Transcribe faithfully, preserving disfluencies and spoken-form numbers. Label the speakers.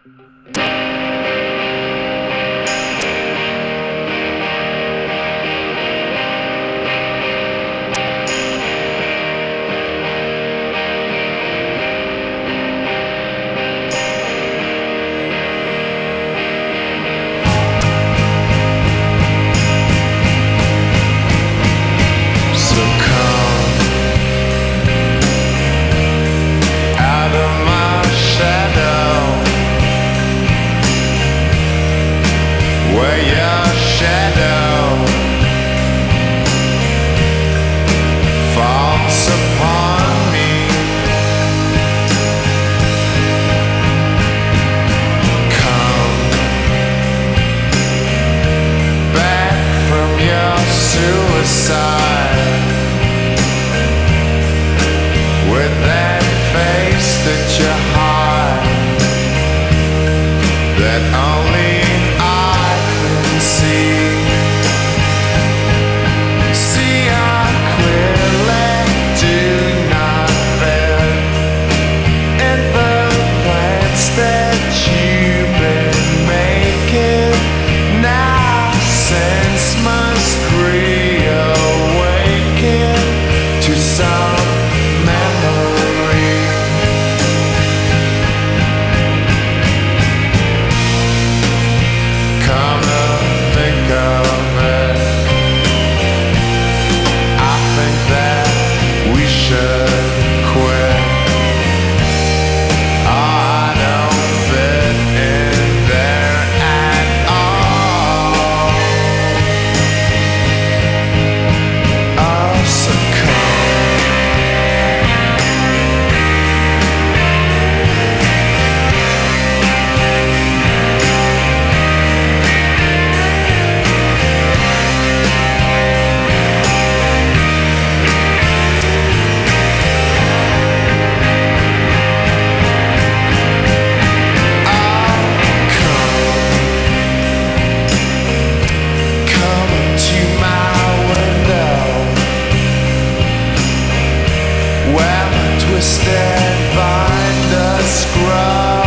Speaker 1: Where your shadow falls upon me, come back from your suicide with that face that you hide, that only see, see how clearly do not fit in the plans that you've been making. Now sense must reawaken to some memory. Come think of it, I think that we should quit. Oh, I don't fit in there at all. Oh, so twisted, find a scrub.